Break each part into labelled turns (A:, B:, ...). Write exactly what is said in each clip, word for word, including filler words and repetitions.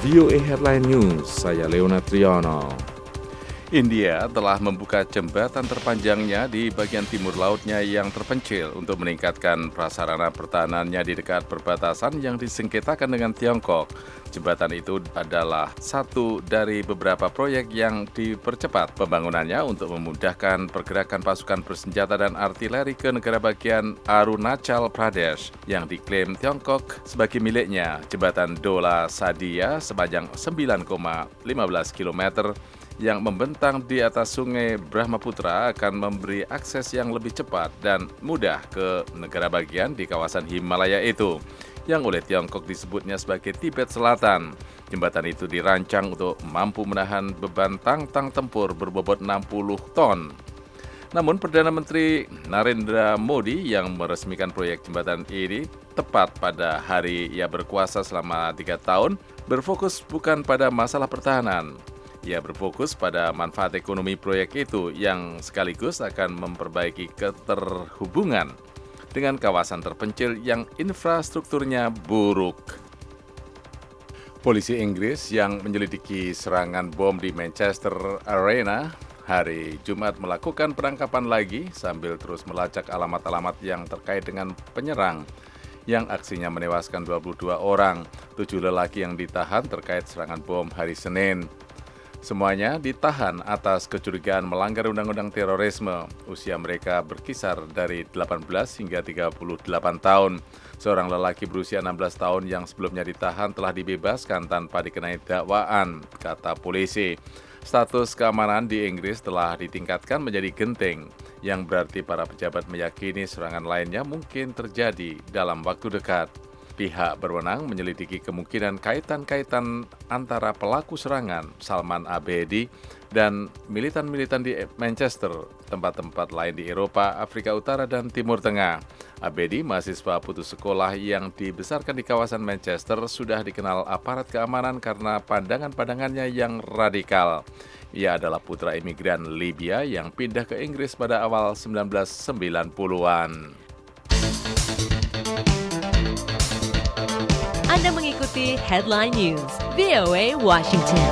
A: V O A Headline News, saya Leona Triyono.
B: India telah membuka jembatan terpanjangnya di bagian timur lautnya yang terpencil untuk meningkatkan prasarana pertahanannya di dekat perbatasan yang disengketakan dengan Tiongkok. Jembatan itu adalah satu dari beberapa proyek yang dipercepat pembangunannya untuk memudahkan pergerakan pasukan bersenjata dan artileri ke negara bagian Arunachal Pradesh yang diklaim Tiongkok sebagai miliknya. Jembatan Dola Sadia sepanjang sembilan koma lima belas kilometer yang membentang di atas sungai Brahmaputra akan memberi akses yang lebih cepat dan mudah ke negara bagian di kawasan Himalaya itu, yang oleh Tiongkok disebutnya sebagai Tibet Selatan. Jembatan itu dirancang untuk mampu menahan beban tang-tang tempur berbobot enam puluh ton. Namun Perdana Menteri Narendra Modi yang meresmikan proyek jembatan ini tepat pada hari ia berkuasa selama tiga tahun, berfokus bukan pada masalah pertahanan. Ia berfokus pada manfaat ekonomi proyek itu yang sekaligus akan memperbaiki keterhubungan dengan kawasan terpencil yang infrastrukturnya buruk. Polisi Inggris yang menyelidiki serangan bom di Manchester Arena hari Jumat melakukan penangkapan lagi sambil terus melacak alamat-alamat yang terkait dengan penyerang yang aksinya menewaskan dua puluh dua orang. Tujuh lelaki yang ditahan terkait serangan bom hari Senin. Semuanya ditahan atas kecurigaan melanggar undang-undang terorisme. Usia mereka berkisar dari delapan belas hingga tiga puluh delapan tahun. Seorang lelaki berusia enam belas tahun yang sebelumnya ditahan telah dibebaskan tanpa dikenai dakwaan, kata polisi. Status keamanan di Inggris telah ditingkatkan menjadi genting, yang berarti para pejabat meyakini serangan lainnya mungkin terjadi dalam waktu dekat. Pihak berwenang menyelidiki kemungkinan kaitan-kaitan antara pelaku serangan Salman Abedi dan militan-militan di Manchester, tempat-tempat lain di Eropa, Afrika Utara, dan Timur Tengah. Abedi, mahasiswa putus sekolah yang dibesarkan di kawasan Manchester, sudah dikenal aparat keamanan karena pandangan-pandangannya yang radikal. Ia adalah putra imigran Libya yang pindah ke Inggris pada awal sembilan belas sembilan puluhan.
C: Anda mengikuti Headline News, V O A Washington.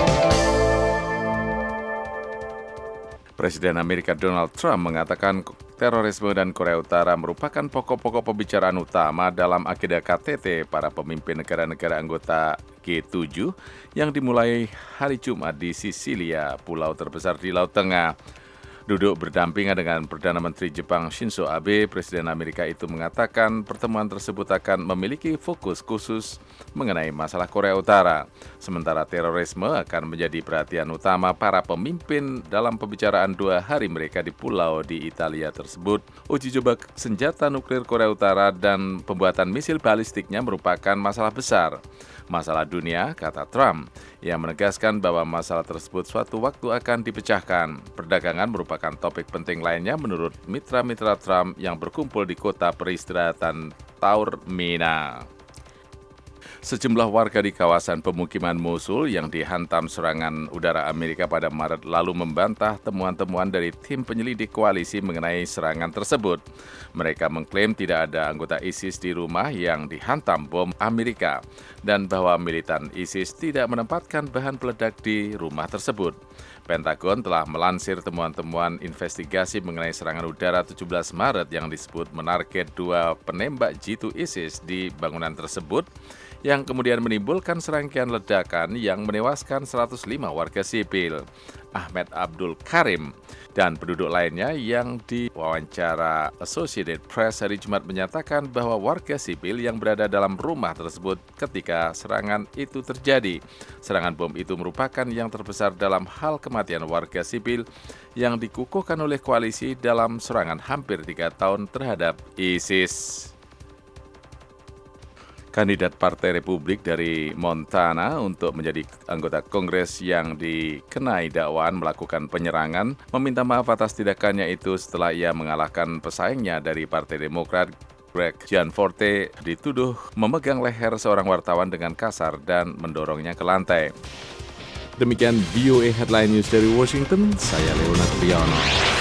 B: Presiden Amerika Donald Trump mengatakan terorisme dan Korea Utara merupakan pokok-pokok pembicaraan utama dalam agenda K T T para pemimpin negara-negara anggota G tujuh yang dimulai hari Jumat di Sisilia, pulau terbesar di Laut Tengah. Duduk berdampingan dengan Perdana Menteri Jepang Shinzo Abe, Presiden Amerika itu mengatakan pertemuan tersebut akan memiliki fokus khusus mengenai masalah Korea Utara. Sementara terorisme akan menjadi perhatian utama para pemimpin dalam pembicaraan dua hari mereka di pulau di Italia tersebut. Uji coba senjata nuklir Korea Utara dan pembuatan misil balistiknya merupakan masalah besar. Masalah dunia, kata Trump. Ia menegaskan bahwa masalah tersebut suatu waktu akan dipecahkan. Perdagangan merupakan topik penting lainnya menurut mitra-mitra Trump yang berkumpul di kota peristirahatan Taormina. Sejumlah warga di kawasan pemukiman Mosul yang dihantam serangan udara Amerika pada Maret lalu membantah temuan-temuan dari tim penyelidik koalisi mengenai serangan tersebut. Mereka mengklaim tidak ada anggota ISIS di rumah yang dihantam bom Amerika dan bahwa militan ISIS tidak menempatkan bahan peledak di rumah tersebut. Pentagon telah melansir temuan-temuan investigasi mengenai serangan udara tujuh belas Maret yang disebut menarget dua penembak jitu ISIS di bangunan tersebut, yang kemudian menimbulkan serangkaian ledakan yang menewaskan seratus lima warga sipil. Ahmed Abdul Karim dan penduduk lainnya yang diwawancara Associated Press hari Jumat menyatakan bahwa warga sipil yang berada dalam rumah tersebut ketika serangan itu terjadi. Serangan bom itu merupakan yang terbesar dalam hal kematian warga sipil yang dikukuhkan oleh koalisi dalam serangan hampir tiga tahun terhadap ISIS. Kandidat Partai Republik dari Montana untuk menjadi anggota Kongres yang dikenai dakwaan melakukan penyerangan meminta maaf atas tindakannya itu setelah ia mengalahkan pesaingnya dari Partai Demokrat, Greg Gianforte, dituduh memegang leher seorang wartawan dengan kasar dan mendorongnya ke lantai.
A: Demikian V O A Headline News dari Washington, saya Leona Triyono.